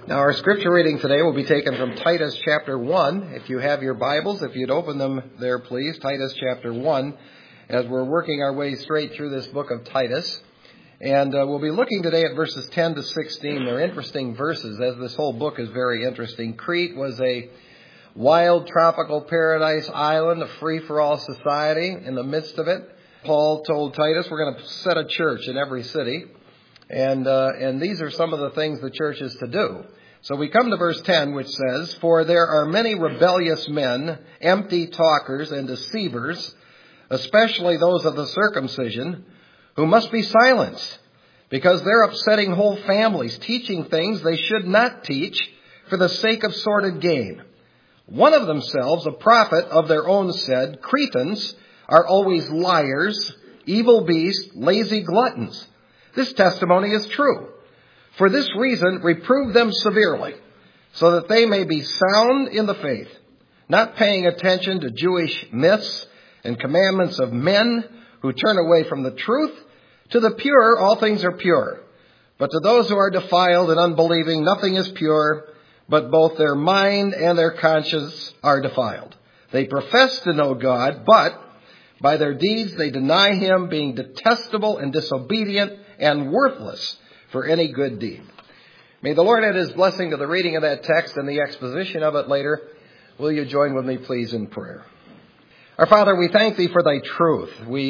Now, our scripture reading today will be taken from Titus chapter 1. If you have your Bibles, if you'd open them there, please. Titus chapter 1, as we're working our way straight through this book of Titus. And we'll be looking today at verses 10 to 16. They're interesting verses, as this whole book is very interesting. Crete was a wild tropical paradise island, a free-for-all society. In the midst of it, Paul told Titus, we're going to set a church in every city. And these are some of the things the church is to do. So we come to verse 10, which says, "For there are many rebellious men, empty talkers and deceivers, especially those of the circumcision, who must be silenced, because they're upsetting whole families, teaching things they should not teach for the sake of sordid gain. One of themselves, a prophet of their own, said, 'Cretans are always liars, evil beasts, lazy gluttons.' This testimony is true. For this reason, reprove them severely, so that they may be sound in the faith, not paying attention to Jewish myths and commandments of men who turn away from the truth. To the pure, all things are pure. But to those who are defiled and unbelieving, nothing is pure, but both their mind and their conscience are defiled. They profess to know God, but by their deeds they deny him, being detestable and disobedient and worthless for any good deed." May the Lord add his blessing to the reading of that text and the exposition of it later. Will you join with me, please, in prayer? Our Father, we thank thee for thy truth.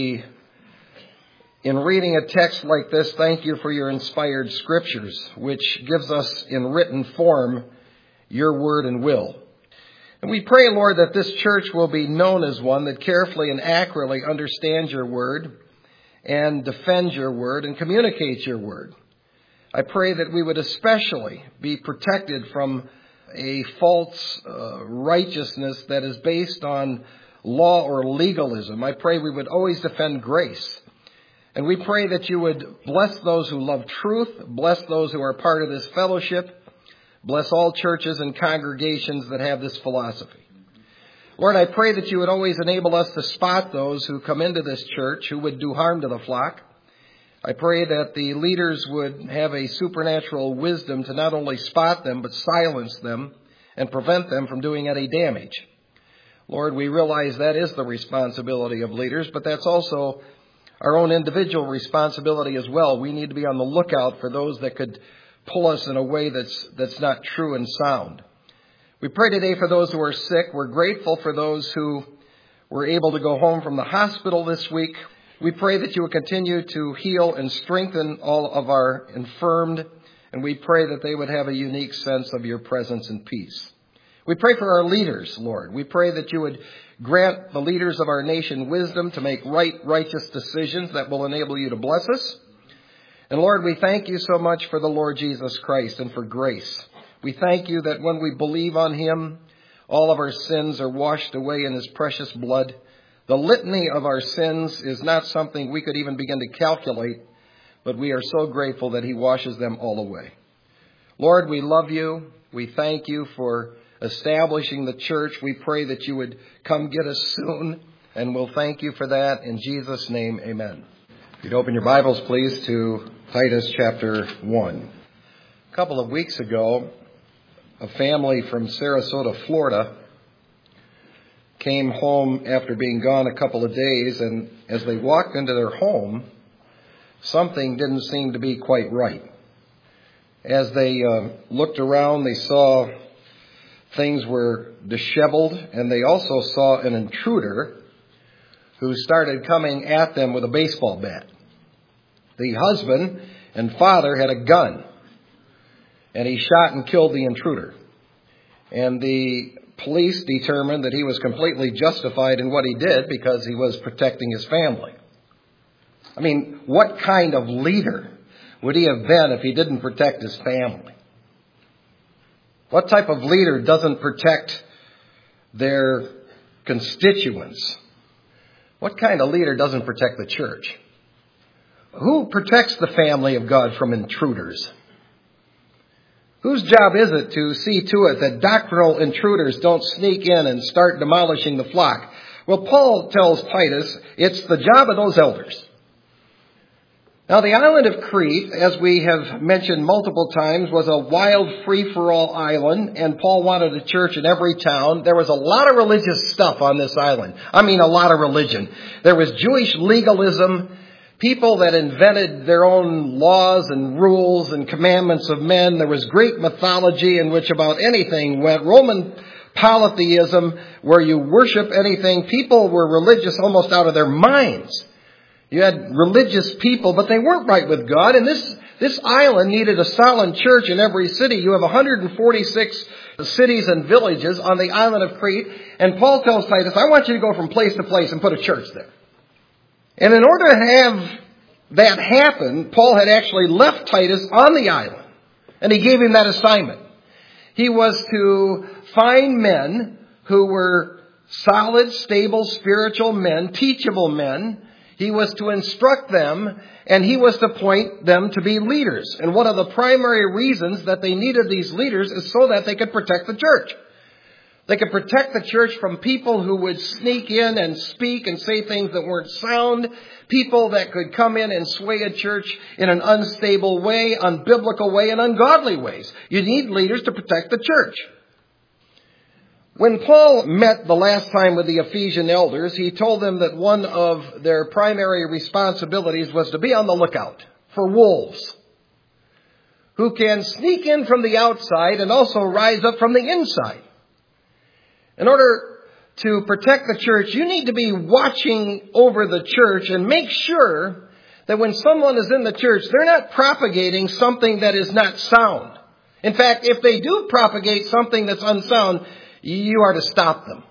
In reading a text like this, thank you for your inspired scriptures, which gives us in written form your word and will. And we pray, Lord, that this church will be known as one that carefully and accurately understands your word and defends your word and communicates your word. I pray that we would especially be protected from a false righteousness that is based on law or legalism. I pray we would always defend grace. And we pray that you would bless those who love truth, bless those who are part of this fellowship, bless all churches and congregations that have this philosophy. Lord, I pray that you would always enable us to spot those who come into this church who would do harm to the flock. I pray that the leaders would have a supernatural wisdom to not only spot them, but silence them and prevent them from doing any damage. Lord, we realize that is the responsibility of leaders, but that's also our own individual responsibility as well. We need to be on the lookout for those that could pull us in a way that's not true and sound. We pray today for those who are sick. We're grateful for those who were able to go home from the hospital this week. We pray that you will continue to heal and strengthen all of our infirmed, and we pray that they would have a unique sense of your presence and peace. We pray for our leaders, Lord. We pray that you would grant the leaders of our nation wisdom to make righteous decisions that will enable you to bless us. And Lord, we thank you so much for the Lord Jesus Christ and for grace. We thank you that when we believe on him, all of our sins are washed away in his precious blood. The litany of our sins is not something we could even begin to calculate, but we are so grateful that he washes them all away. Lord, we love you. We thank you for establishing the church. We pray that you would come get us soon, and we'll thank you for that. In Jesus' name, amen. If you'd open your Bibles, please, to Titus chapter 1. A couple of weeks ago, a family from Sarasota, Florida, came home after being gone a couple of days, and as they walked into their home, something didn't seem to be quite right. As they looked around, they saw things were disheveled, and they also saw an intruder who started coming at them with a baseball bat. The husband and father had a gun, and he shot and killed the intruder. And the police determined that he was completely justified in what he did because he was protecting his family. I mean, what kind of leader would he have been if he didn't protect his family? What type of leader doesn't protect their constituents? What kind of leader doesn't protect the church? Who protects the family of God from intruders? Whose job is it to see to it that doctrinal intruders don't sneak in and start demolishing the flock? Well, Paul tells Titus it's the job of those elders. Now, the island of Crete, as we have mentioned multiple times, was a wild, free-for-all island, and Paul wanted a church in every town. There was a lot of religious stuff on this island. I mean, a lot of religion. There was Jewish legalism, people that invented their own laws and rules and commandments of men. There was Greek mythology in which about anything went. Roman polytheism, where you worship anything. People were religious almost out of their minds. You had religious people, but they weren't right with God. And this island needed a solid church in every city. You have 146 cities and villages on the island of Crete. And Paul tells Titus, I want you to go from place to place and put a church there. And in order to have that happen, Paul had actually left Titus on the island. And he gave him that assignment. He was to find men who were solid, stable, spiritual men, teachable men. He was to instruct them, and he was to point them to be leaders. And one of the primary reasons that they needed these leaders is so that they could protect the church. They could protect the church from people who would sneak in and speak and say things that weren't sound. People that could come in and sway a church in an unstable way, unbiblical way, and ungodly ways. You need leaders to protect the church. When Paul met the last time with the Ephesian elders, he told them that one of their primary responsibilities was to be on the lookout for wolves who can sneak in from the outside and also rise up from the inside. In order to protect the church, you need to be watching over the church and make sure that when someone is in the church, they're not propagating something that is not sound. In fact, if they do propagate something that's unsound, you are to stop them.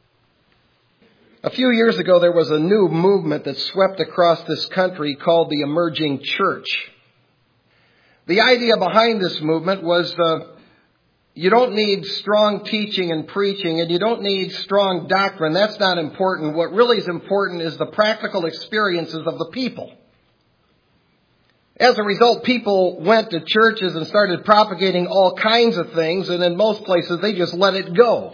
A few years ago, there was a new movement that swept across this country called the Emerging Church. The idea behind this movement was you don't need strong teaching and preaching, and you don't need strong doctrine. That's not important. What really is important is the practical experiences of the people. As a result, people went to churches and started propagating all kinds of things, and in most places they just let it go.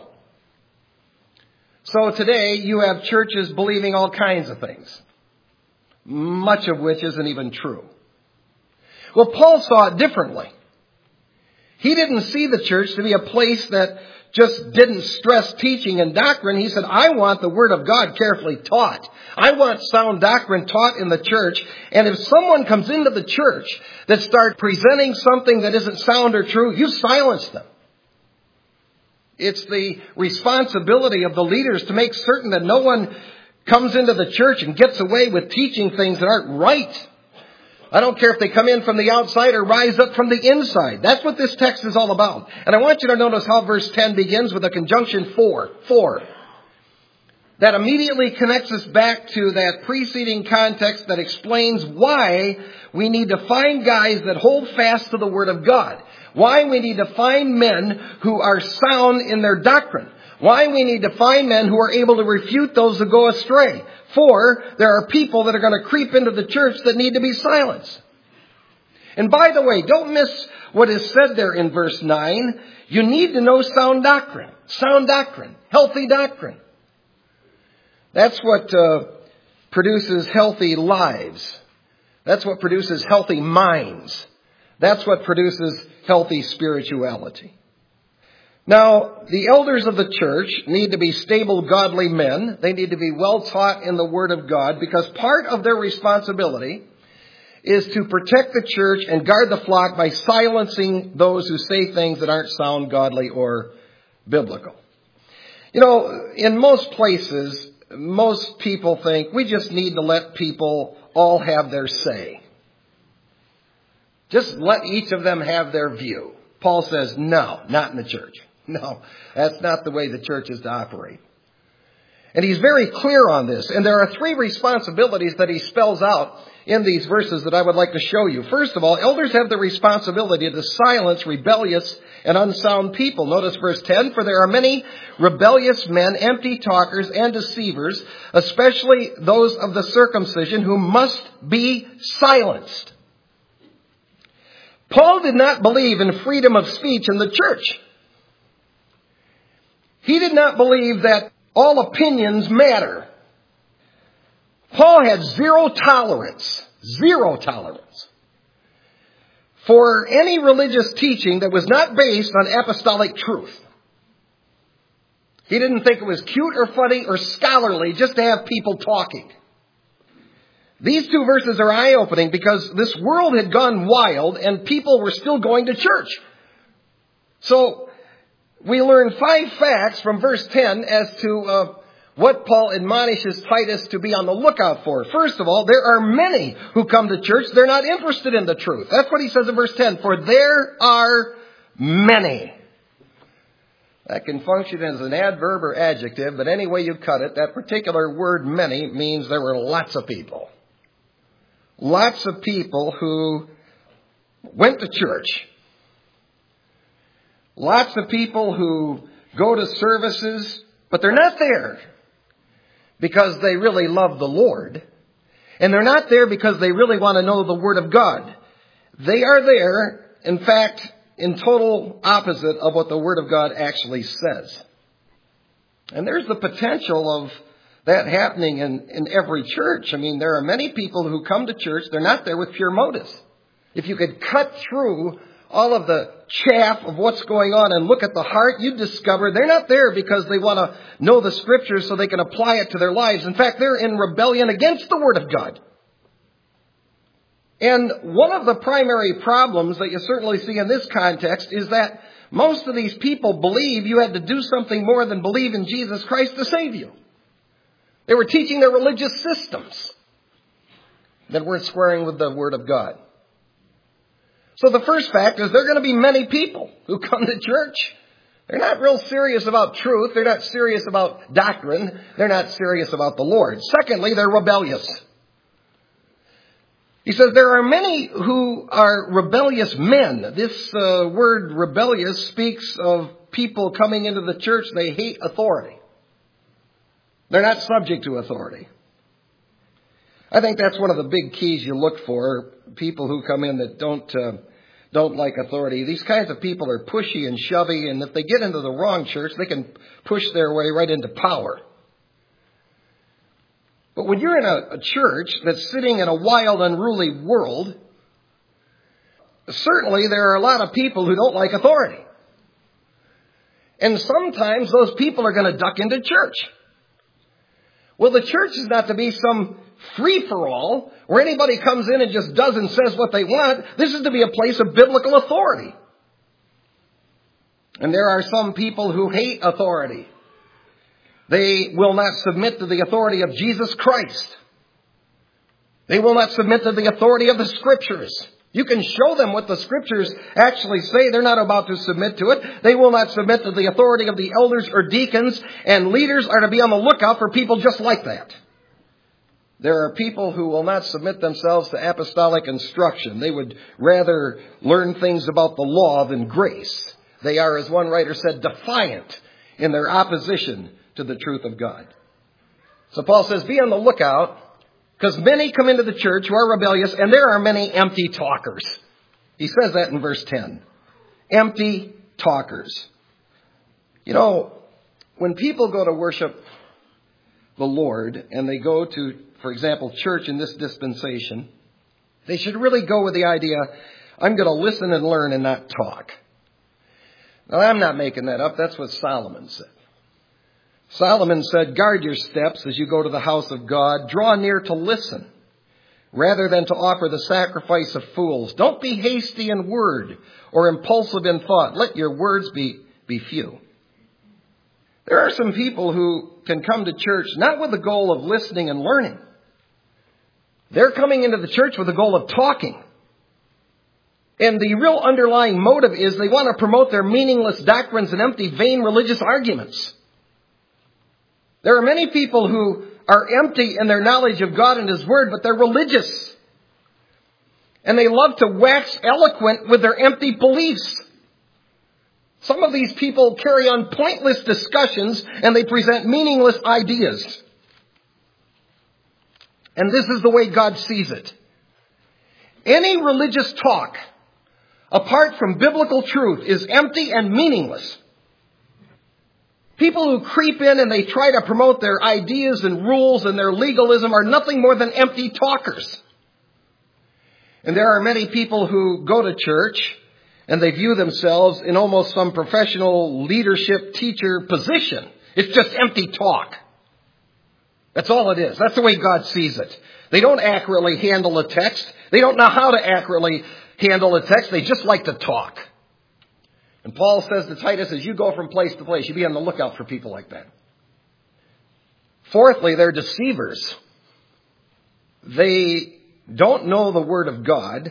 So today you have churches believing all kinds of things, much of which isn't even true. Well, Paul saw it differently. He didn't see the church to be a place that just didn't stress teaching and doctrine. He said, I want the Word of God carefully taught. I want sound doctrine taught in the church. And if someone comes into the church that starts presenting something that isn't sound or true, you silence them. It's the responsibility of the leaders to make certain that no one comes into the church and gets away with teaching things that aren't right. I don't care if they come in from the outside or rise up from the inside. That's what this text is all about. And I want you to notice how verse 10 begins with a conjunction for. That immediately connects us back to that preceding context that explains why we need to find guys that hold fast to the Word of God. Why we need to find men who are sound in their doctrine. Why we need to find men who are able to refute those who go astray. For there are people that are going to creep into the church that need to be silenced. And by the way, don't miss what is said there in verse 9. You need to know sound doctrine. Sound doctrine. Healthy doctrine. That's what produces healthy lives. That's what produces healthy minds. That's what produces healthy spirituality. Now, the elders of the church need to be stable, godly men. They need to be well taught in the Word of God, because part of their responsibility is to protect the church and guard the flock by silencing those who say things that aren't sound, godly, or biblical. You know, in most places, most people think we just need to let people all have their say. Just let each of them have their view. Paul says, no, not in the church. No, that's not the way the church is to operate. And he's very clear on this. And there are three responsibilities that he spells out in these verses that I would like to show you. First of all, elders have the responsibility to silence rebellious and unsound people. Notice verse 10, for there are many rebellious men, empty talkers and deceivers, especially those of the circumcision, who must be silenced. Paul did not believe in freedom of speech in the church. He did not believe that all opinions matter. Paul had zero tolerance Zero tolerance for any religious teaching that was not based on apostolic truth. He didn't think it was cute or funny or scholarly just to have people talking. These two verses are eye-opening because this world had gone wild and people were still going to church. So we learn 5 facts from verse 10 as to what Paul admonishes Titus to be on the lookout for. First of all, there are many who come to church. They're not interested in the truth. That's what he says in verse 10. For there are many. That can function as an adverb or adjective, but any way you cut it, that particular word many means there were lots of people. Lots of people who went to church. Lots of people who go to services, but they're not there because they really love the Lord. And they're not there because they really want to know the Word of God. They are there, in fact, in total opposite of what the Word of God actually says. And there's the potential of that happening in every church. I mean, there are many people who come to church, they're not there with pure motives. If you could cut through all of the chaff of what's going on and look at the heart, you'd discover they're not there because they want to know the Scriptures so they can apply it to their lives. In fact, they're in rebellion against the Word of God. And one of the primary problems that you certainly see in this context is that most of these people believe you had to do something more than believe in Jesus Christ to save you. They were teaching their religious systems that weren't squaring with the Word of God. So the first fact is there are going to be many people who come to church. They're not real serious about truth. They're not serious about doctrine. They're not serious about the Lord. Secondly, they're rebellious. He says there are many who are rebellious men. This word rebellious speaks of people coming into the church. They hate authority. They're not subject to authority. I think that's one of the big keys you look for. People who come in that don't like authority. These kinds of people are pushy and shovey, and if they get into the wrong church, they can push their way right into power. But when you're in a church that's sitting in a wild, unruly world, certainly there are a lot of people who don't like authority. And sometimes those people are going to duck into church. Well, the church is not to be some free-for-all where anybody comes in and just does and says what they want. This is to be a place of biblical authority. And there are some people who hate authority. They will not submit to the authority of Jesus Christ. They will not submit to the authority of the Scriptures. You can show them what the Scriptures actually say. They're not about to submit to it. They will not submit to the authority of the elders or deacons. And leaders are to be on the lookout for people just like that. There are people who will not submit themselves to apostolic instruction. They would rather learn things about the law than grace. They are, as one writer said, defiant in their opposition to the truth of God. So Paul says, be on the lookout, because many come into the church who are rebellious, and there are many empty talkers. He says that in verse 10. Empty talkers. You know, when people go to worship the Lord, and they go to, for example, church in this dispensation, they should really go with the idea, I'm going to listen and learn and not talk. Now, I'm not making that up. That's what Solomon said. Solomon said, guard your steps as you go to the house of God. Draw near to listen, rather than to offer the sacrifice of fools. Don't be hasty in word or impulsive in thought. Let your words be few. There are some people who can come to church not with the goal of listening and learning. They're coming into the church with the goal of talking. And the real underlying motive is they want to promote their meaningless doctrines and empty, vain religious arguments. There are many people who are empty in their knowledge of God and His Word, but they're religious. And they love to wax eloquent with their empty beliefs. Some of these people carry on pointless discussions and they present meaningless ideas. And this is the way God sees it. Any religious talk, apart from biblical truth, is empty and meaningless. People who creep in and they try to promote their ideas and rules and their legalism are nothing more than empty talkers. And there are many people who go to church and they view themselves in almost some professional leadership teacher position. It's just empty talk. That's all it is. That's the way God sees it. They don't accurately handle a text. They don't know how to accurately handle a text. They just like to talk. And Paul says to Titus, as you go from place to place, you be on the lookout for people like that. Fourthly, they're deceivers. They don't know the Word of God.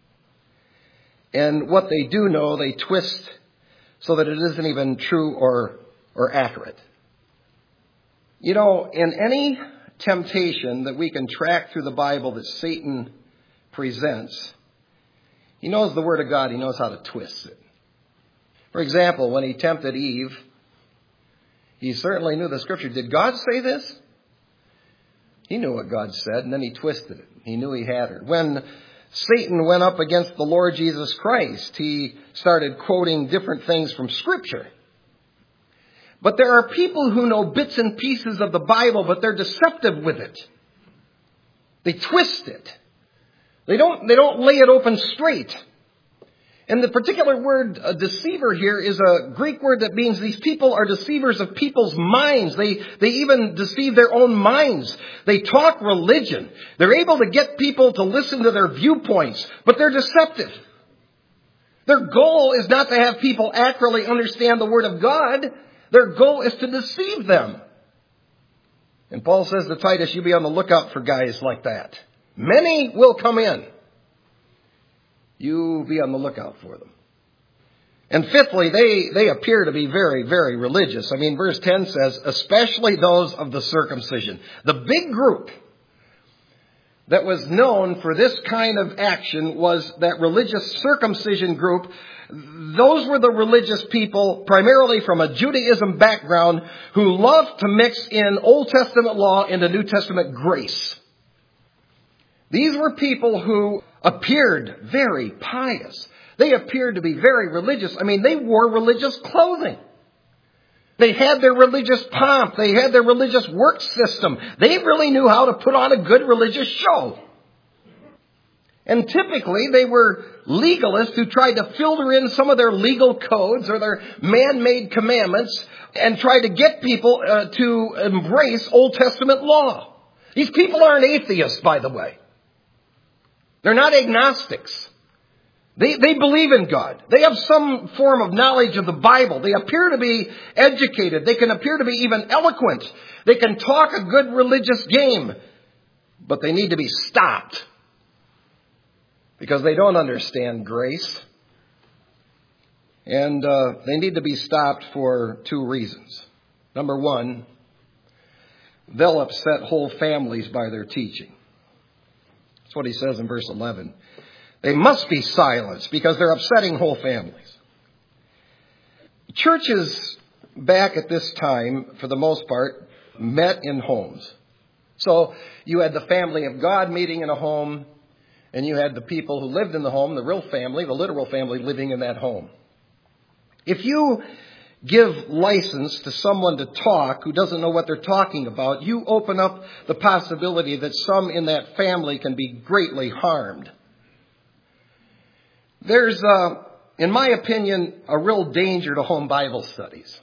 And what they do know, they twist so that it isn't even true or accurate. You know, in any temptation that we can track through the Bible that Satan presents, he knows the Word of God. He knows how to twist it. For example, when he tempted Eve, he certainly knew the Scripture. Did God say this? He knew what God said, and then he twisted it. He knew he had her. When Satan went up against the Lord Jesus Christ, he started quoting different things from Scripture. But there are people who know bits and pieces of the Bible, but they're deceptive with it. They twist it. They don't lay it open straight. And the particular word deceiver here is a Greek word that means these people are deceivers of people's minds. They even deceive their own minds. They talk religion. They're able to get people to listen to their viewpoints, but they're deceptive. Their goal is not to have people accurately understand the Word of God. Their goal is to deceive them. And Paul says to Titus, you be on the lookout for guys like that. Many will come in. You be on the lookout for them. And fifthly, they appear to be very, very religious. I mean, verse 10 says, especially those of the circumcision. The big group that was known for this kind of action was that religious circumcision group. Those were the religious people, primarily from a Judaism background, who loved to mix in Old Testament law into New Testament grace. These were people who appeared very pious. They appeared to be very religious. I mean, they wore religious clothing. They had their religious pomp. They had their religious work system. They really knew how to put on a good religious show. And typically, they were legalists who tried to filter in some of their legal codes or their man-made commandments and tried to get people to embrace Old Testament law. These people aren't atheists, by the way. They're not agnostics. They believe in God. They have some form of knowledge of the Bible. They appear to be educated. They can appear to be even eloquent. They can talk a good religious game. But they need to be stopped. Because they don't understand grace. And they need to be stopped for two reasons. Number one, they'll upset whole families by their teaching. That's what he says in verse 11. They must be silenced because they're upsetting whole families. Churches back at this time, for the most part, met in homes. So you had the family of God meeting in a home, and you had the people who lived in the home, the real family, the literal family living in that home. If you give license to someone to talk who doesn't know what they're talking about, you open up the possibility that some in that family can be greatly harmed. There's, in my opinion, a real danger to home Bible studies.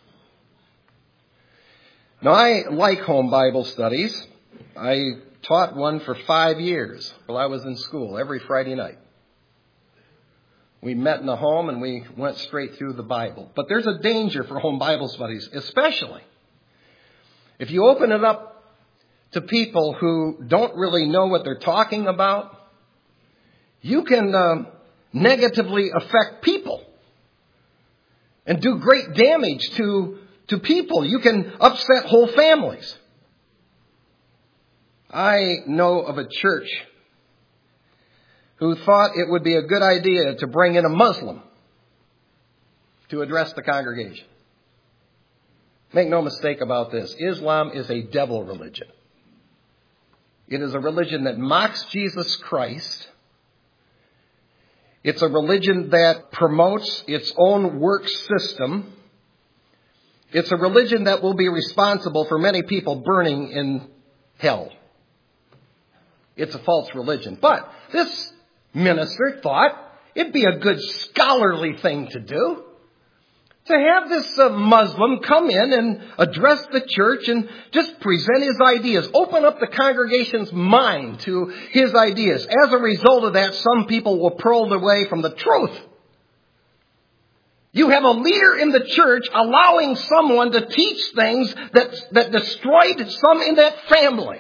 Now, I like home Bible studies. I taught one for 5 years while I was in school, every Friday night. We met in the home and we went straight through the Bible. But there's a danger for home Bible studies, especially if you open it up to people who don't really know what they're talking about. You can negatively affect people and do great damage to people. You can upset whole families. I know of a church who thought it would be a good idea to bring in a Muslim to address the congregation. Make no mistake about this. Islam is a devil religion. It is a religion that mocks Jesus Christ. It's a religion that promotes its own work system. It's a religion that will be responsible for many people burning in hell. It's a false religion. But this minister thought it'd be a good scholarly thing to do. To have this Muslim come in and address the church and just present his ideas. Open up the congregation's mind to his ideas. As a result of that, some people were pulled away from the truth. You have a leader in the church allowing someone to teach things that destroyed some in that family.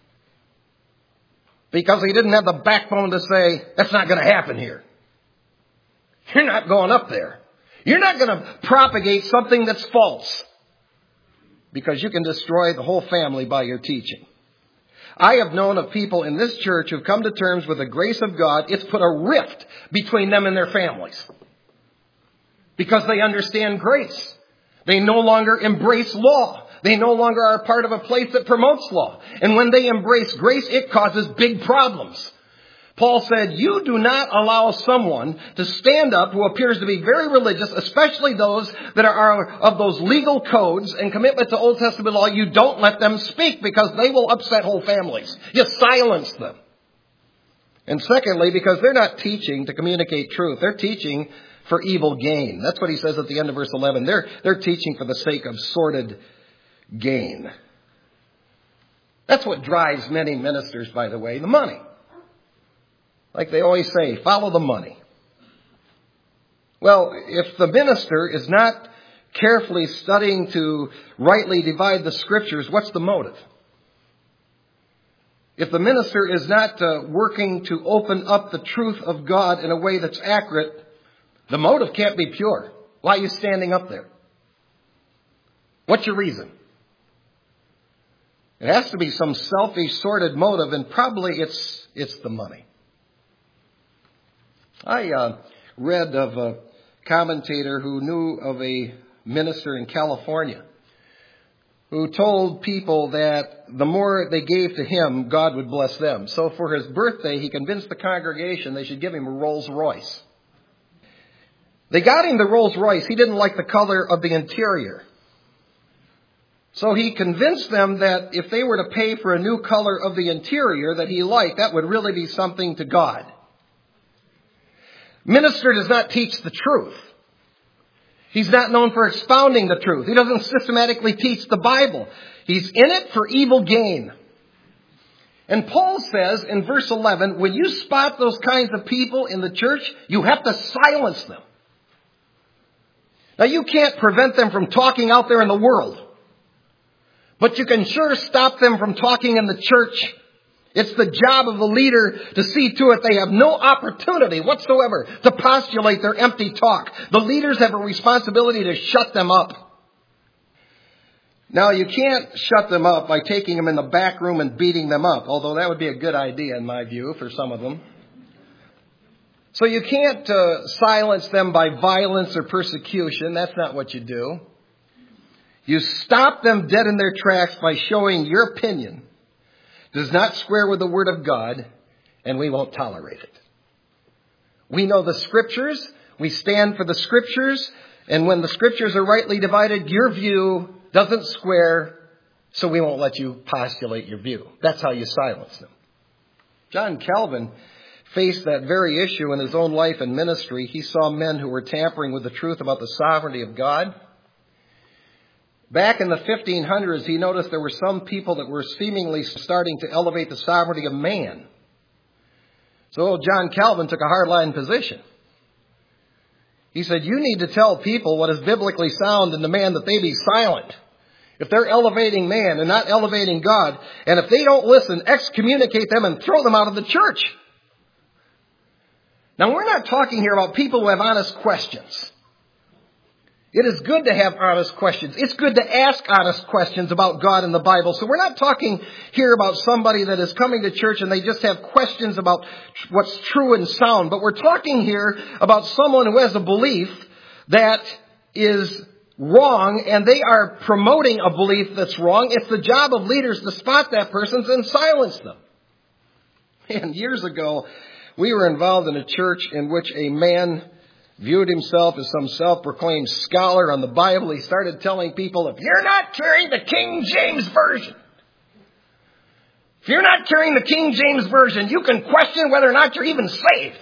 Because he didn't have the backbone to say, that's not going to happen here. You're not going up there. You're not going to propagate something that's false. Because you can destroy the whole family by your teaching. I have known of people in this church who've come to terms with the grace of God. It's put a rift between them and their families. Because they understand grace. They no longer embrace law. They no longer are part of a place that promotes law. And when they embrace grace, it causes big problems. Paul said, you do not allow someone to stand up who appears to be very religious, especially those that are of those legal codes and commitment to Old Testament law. You don't let them speak because they will upset whole families. You silence them. And secondly, because they're not teaching to communicate truth. They're teaching for evil gain. That's what he says at the end of verse 11. They're teaching for the sake of sordid gain. That's what drives many ministers, by the way, the money. Like they always say, follow the money. Well, if the minister is not carefully studying to rightly divide the scriptures, what's the motive? If the minister is not working to open up the truth of God in a way that's accurate, the motive can't be pure. Why are you standing up there? What's your reason? It has to be some selfish, sordid motive, and probably it's the money. I read of a commentator who knew of a minister in California who told people that the more they gave to him, God would bless them. So for his birthday, he convinced the congregation they should give him a Rolls Royce. They got him the Rolls Royce. He didn't like the color of the interior. So he convinced them that if they were to pay for a new color of the interior that he liked, that would really be something to God. Minister does not teach the truth. He's not known for expounding the truth. He doesn't systematically teach the Bible. He's in it for evil gain. And Paul says in verse 11, when you spot those kinds of people in the church, you have to silence them. Now you can't prevent them from talking out there in the world. But you can sure stop them from talking in the church. It's the job of the leader to see to it they have no opportunity whatsoever to postulate their empty talk. The leaders have a responsibility to shut them up. Now, you can't shut them up by taking them in the back room and beating them up, although that would be a good idea in my view for some of them. So you can't silence them by violence or persecution. That's not what you do. You stop them dead in their tracks by showing your opinion does not square with the Word of God, and we won't tolerate it. We know the Scriptures. We stand for the Scriptures. And when the Scriptures are rightly divided, your view doesn't square, so we won't let you postulate your view. That's how you silence them. John Calvin faced that very issue in his own life and ministry. He saw men who were tampering with the truth about the sovereignty of God. Back in the 1500s, he noticed there were some people that were seemingly starting to elevate the sovereignty of man. So John Calvin took a hardline position. He said, you need to tell people what is biblically sound and demand that they be silent. If they're elevating man and not elevating God, and if they don't listen, excommunicate them and throw them out of the church. Now, we're not talking here about people who have honest questions. It is good to have honest questions. It's good to ask honest questions about God and the Bible. So we're not talking here about somebody that is coming to church and they just have questions about what's true and sound. But we're talking here about someone who has a belief that is wrong and they are promoting a belief that's wrong. It's the job of leaders to spot that person and silence them. And years ago, we were involved in a church in which a man viewed himself as some self-proclaimed scholar on the Bible. He started telling people, if you're not carrying the King James Version, if you're not carrying the King James Version, you can question whether or not you're even saved.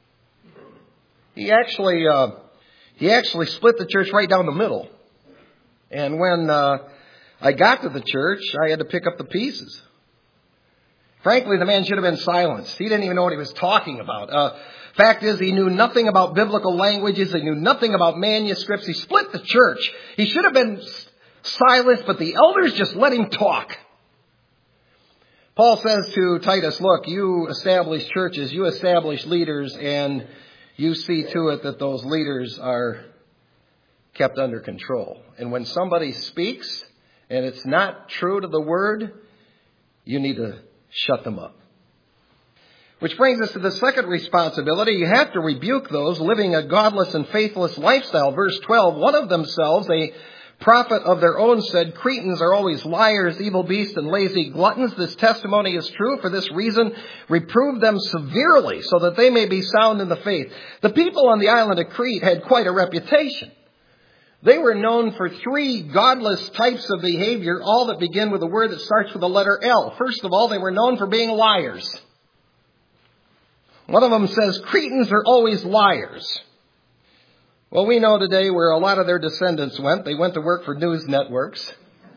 He actually split the church right down the middle. And when I got to the church, I had to pick up the pieces. Frankly, the man should have been silenced. He didn't even know what he was talking about. Fact is, he knew nothing about biblical languages. He knew nothing about manuscripts. He split the church. He should have been silenced, but the elders just let him talk. Paul says to Titus, look, you establish churches, you establish leaders, and you see to it that those leaders are kept under control. And when somebody speaks and it's not true to the word, you need to shut them up. Which brings us to the second responsibility. You have to rebuke those living a godless and faithless lifestyle. Verse 12, one of themselves, a prophet of their own, said, Cretans are always liars, evil beasts, and lazy gluttons. This testimony is true. For this reason, reprove them severely so that they may be sound in the faith. The people on the island of Crete had quite a reputation. They were known for three godless types of behavior, all that begin with a word that starts with the letter L. First of all, they were known for being liars. One of them says, Cretans are always liars. Well, we know today where a lot of their descendants went. They went to work for news networks,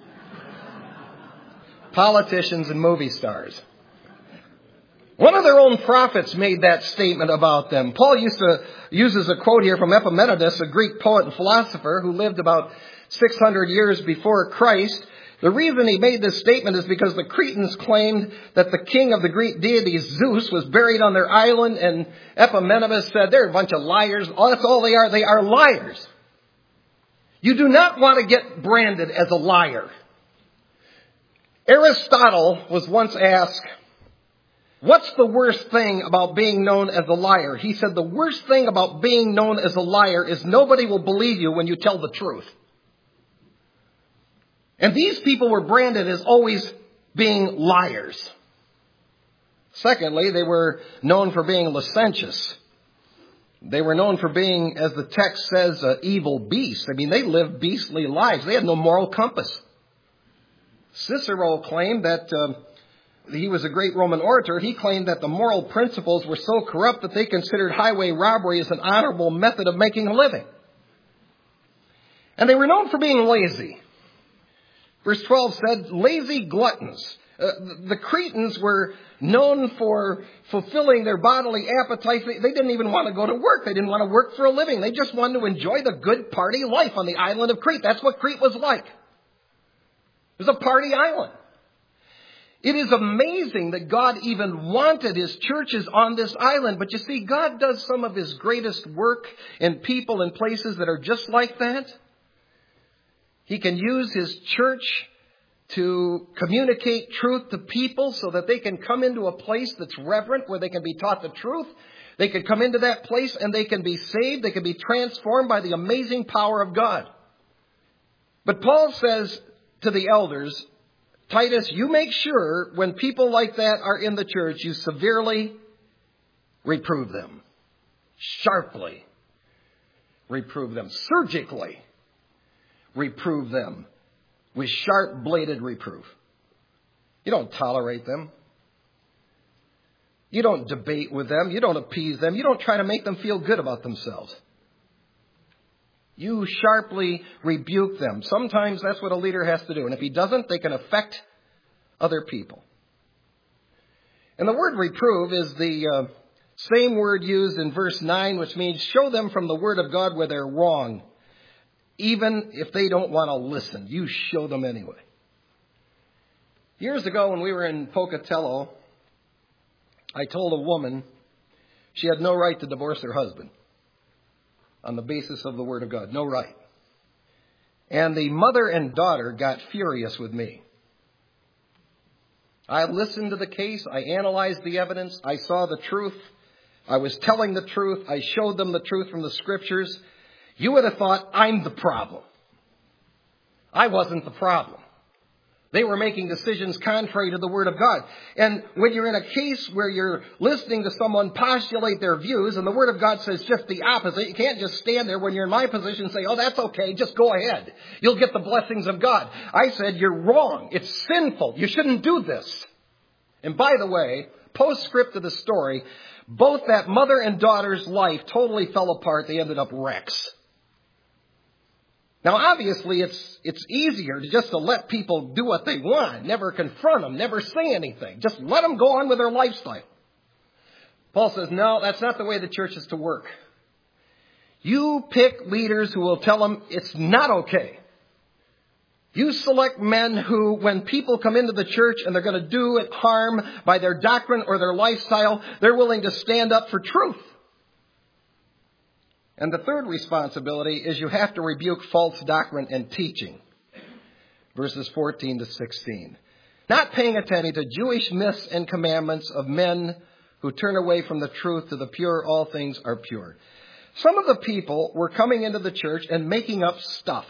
politicians, and movie stars. One of their own prophets made that statement about them. Paul uses a quote here from Epimenides, a Greek poet and philosopher who lived about 600 years before Christ. The reason he made this statement is because the Cretans claimed that the king of the Greek deity, Zeus, was buried on their island, and Epimenides said they're a bunch of liars. Oh, that's all they are. They are liars. You do not want to get branded as a liar. Aristotle was once asked, what's the worst thing about being known as a liar? He said the worst thing about being known as a liar is nobody will believe you when you tell the truth. And these people were branded as always being liars. Secondly, they were known for being licentious. They were known for being, as the text says, evil beasts. I mean, they lived beastly lives. They had no moral compass. Cicero claimed that he was a great Roman orator. He claimed that the moral principles were so corrupt that they considered highway robbery as an honorable method of making a living. And they were known for being lazy. Verse 12 said, lazy gluttons. The Cretans were known for fulfilling their bodily appetites. They didn't even want to go to work. They didn't want to work for a living. They just wanted to enjoy the good party life on the island of Crete. That's what Crete was like. It was a party island. It is amazing that God even wanted his churches on this island. But you see, God does some of his greatest work in people and places that are just like that. He can use his church to communicate truth to people so that they can come into a place that's reverent, where they can be taught the truth. They can come into that place and they can be saved. They can be transformed by the amazing power of God. But Paul says to the elders, Titus, you make sure when people like that are in the church, you severely reprove them. Sharply reprove them. Surgically reprove them with sharp-bladed reproof. You don't tolerate them. You don't debate with them. You don't appease them. You don't try to make them feel good about themselves. You sharply rebuke them. Sometimes that's what a leader has to do. And if he doesn't, they can affect other people. And the word reprove is the same word used in verse 9, which means show them from the word of God where they're wrong. Even if they don't want to listen, you show them anyway. Years ago when we were in Pocatello, I told a woman she had no right to divorce her husband on the basis of the Word of God. No right. And the mother and daughter got furious with me. I listened to the case. I analyzed the evidence. I saw the truth. I was telling the truth. I showed them the truth from the Scriptures. You would have thought I'm the problem. I wasn't the problem. They were making decisions contrary to the Word of God. And when you're in a case where you're listening to someone postulate their views and the Word of God says just the opposite, you can't just stand there when you're in my position and say, oh, that's okay, just go ahead. You'll get the blessings of God. I said, you're wrong. It's sinful. You shouldn't do this. And by the way, postscript to the story, both that mother and daughter's life totally fell apart. They ended up wrecks. Now, obviously, it's easier just to let people do what they want, never confront them, never say anything. Just let them go on with their lifestyle. Paul says, no, that's not the way the church is to work. You pick leaders who will tell them it's not okay. You select men who, when people come into the church and they're going to do it harm by their doctrine or their lifestyle, they're willing to stand up for truth. And the third responsibility is you have to rebuke false doctrine and teaching. Verses 14 to 16. Not paying attention to Jewish myths and commandments of men who turn away from the truth to the pure, all things are pure. Some of the people were coming into the church and making up stuff.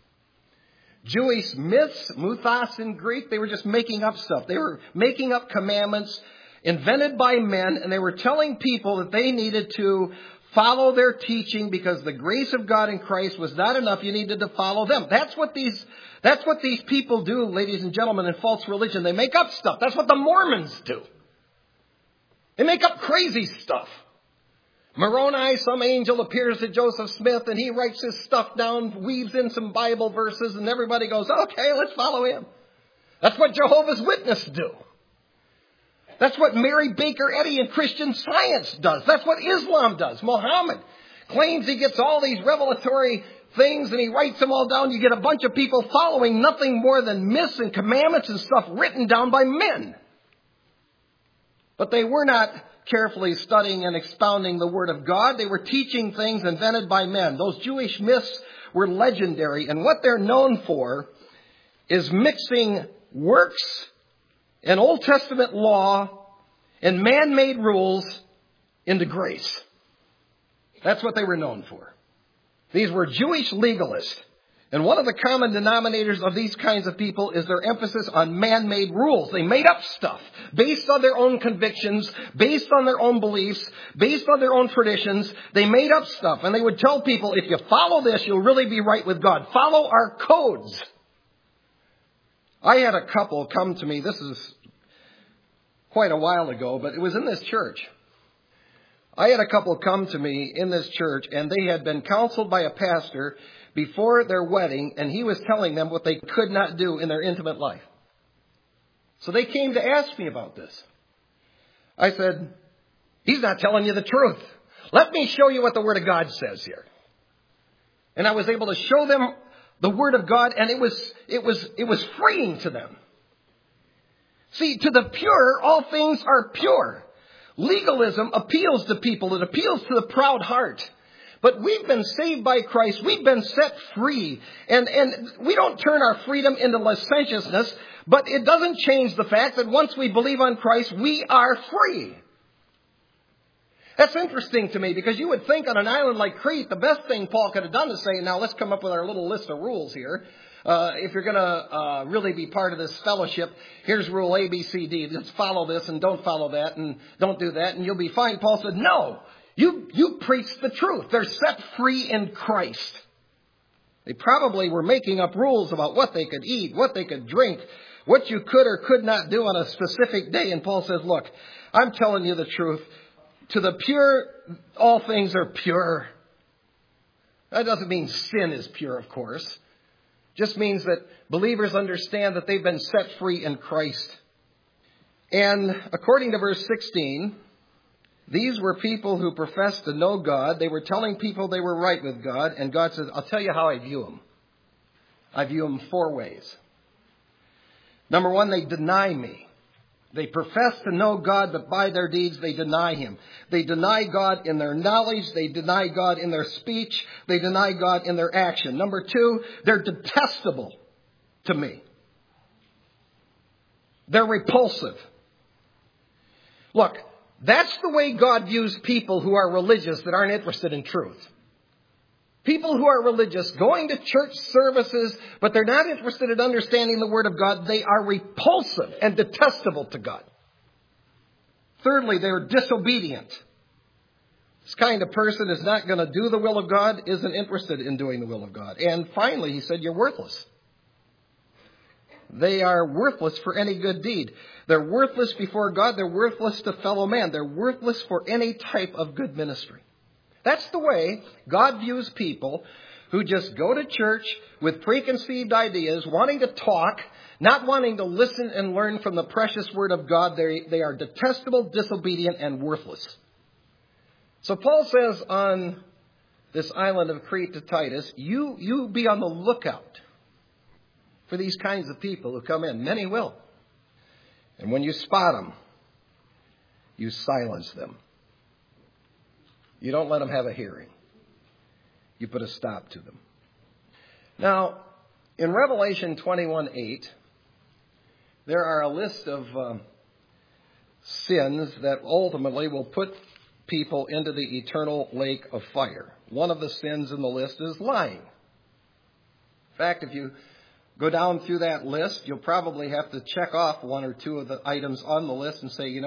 Jewish myths, muthos in Greek, they were just making up stuff. They were making up commandments invented by men, and they were telling people that they needed to follow their teaching because the grace of God in Christ was not enough. You needed to follow them. That's what these people do, ladies and gentlemen, in false religion. They make up stuff. That's what the Mormons do. They make up crazy stuff. Moroni, some angel appears to Joseph Smith and he writes his stuff down, weaves in some Bible verses, and everybody goes, okay, let's follow him. That's what Jehovah's Witnesses do. That's what Mary Baker Eddy and Christian Science does. That's what Islam does. Muhammad claims he gets all these revelatory things and he writes them all down. You get a bunch of people following nothing more than myths and commandments and stuff written down by men. But they were not carefully studying and expounding the Word of God. They were teaching things invented by men. Those Jewish myths were legendary, and what they're known for is mixing works and Old Testament law and man-made rules into grace. That's what they were known for. These were Jewish legalists. And one of the common denominators of these kinds of people is their emphasis on man-made rules. They made up stuff based on their own convictions, based on their own beliefs, based on their own traditions. They made up stuff. And they would tell people, if you follow this, you'll really be right with God. Follow our codes. I had a couple come to me. This is quite a while ago, but it was in this church. I had a couple come to me in this church, and they had been counseled by a pastor before their wedding, and he was telling them what they could not do in their intimate life. So they came to ask me about this. I said, he's not telling you the truth. Let me show you what the Word of God says here. And I was able to show them the Word of God, and it was freeing to them. See, to the pure, all things are pure. Legalism appeals to people. It appeals to the proud heart. But we've been saved by Christ. We've been set free. And we don't turn our freedom into licentiousness. But it doesn't change the fact that once we believe on Christ, we are free. That's interesting to me because you would think on an island like Crete, the best thing Paul could have done is say, now let's come up with our little list of rules here. If you're going to really be part of this fellowship, here's rule A, B, C, D. Just follow this and don't follow that and don't do that and you'll be fine. Paul said, no. You preach the truth. They're set free in Christ. They probably were making up rules about what they could eat, what they could drink, what you could or could not do on a specific day. And Paul says, look, I'm telling you the truth. To the pure, all things are pure. That doesn't mean sin is pure, of course. It just means that believers understand that they've been set free in Christ. And according to verse 16, these were people who professed to know God. They were telling people they were right with God. And God says, I'll tell you how I view them. I view them 4 ways. Number 1, they deny me. They profess to know God, but by their deeds they deny Him. They deny God in their knowledge. They deny God in their speech. They deny God in their action. Number 2, they're detestable to me. They're repulsive. Look, that's the way God views people who are religious that aren't interested in truth. People who are religious, going to church services, but they're not interested in understanding the Word of God, they are repulsive and detestable to God. Thirdly, they're disobedient. This kind of person is not going to do the will of God, isn't interested in doing the will of God. And finally, he said, you're worthless. They are worthless for any good deed. They're worthless before God. They're worthless to fellow man. They're worthless for any type of good ministry. That's the way God views people who just go to church with preconceived ideas, wanting to talk, not wanting to listen and learn from the precious Word of God. They are detestable, disobedient, and worthless. So Paul says on this island of Crete to Titus, you be on the lookout for these kinds of people who come in. Many will. And when you spot them, you silence them. You don't let them have a hearing. You put a stop to them. Now, in Revelation 21:8, there are a list of sins that ultimately will put people into the eternal lake of fire. One of the sins in the list is lying. In fact, if you go down through that list, you'll probably have to check off one or two of the items on the list and say,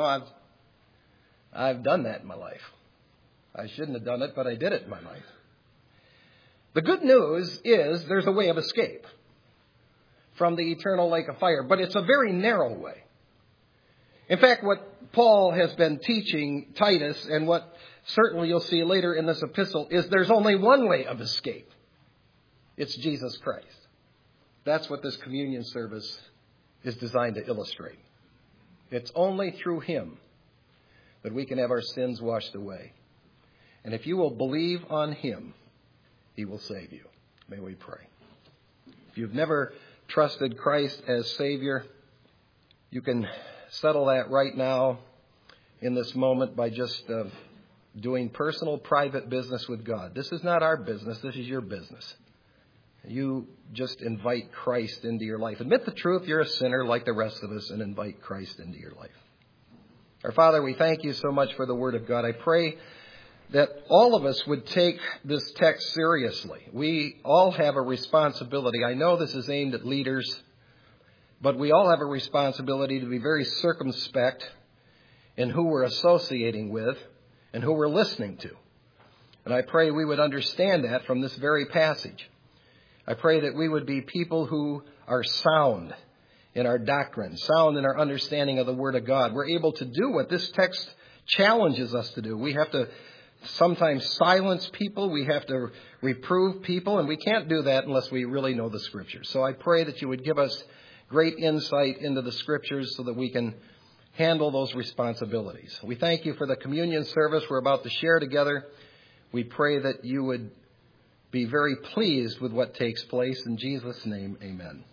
I've done that in my life. I shouldn't have done it, but I did it in my life. The good news is there's a way of escape from the eternal lake of fire, but it's a very narrow way. In fact, what Paul has been teaching Titus, and what certainly you'll see later in this epistle, is there's only one way of escape. It's Jesus Christ. That's what this communion service is designed to illustrate. It's only through Him that we can have our sins washed away. And if you will believe on Him, He will save you. May we pray. If you've never trusted Christ as Savior, you can settle that right now in this moment by just doing personal, private business with God. This is not our business. This is your business. You just invite Christ into your life. Admit the truth. You're a sinner like the rest of us, and invite Christ into your life. Our Father, we thank you so much for the Word of God. I pray that all of us would take this text seriously. We all have a responsibility. I know this is aimed at leaders, but we all have a responsibility to be very circumspect in who we're associating with and who we're listening to. And I pray we would understand that from this very passage. I pray that we would be people who are sound in our doctrine, sound in our understanding of the Word of God. We're able to do what this text challenges us to do. We have to sometimes silence people. We have to reprove people, and we can't do that unless we really know the Scriptures. So I pray that you would give us great insight into the Scriptures so that we can handle those responsibilities. We thank you for the communion service we're about to share together. We pray that you would be very pleased with what takes place. In Jesus' name, amen.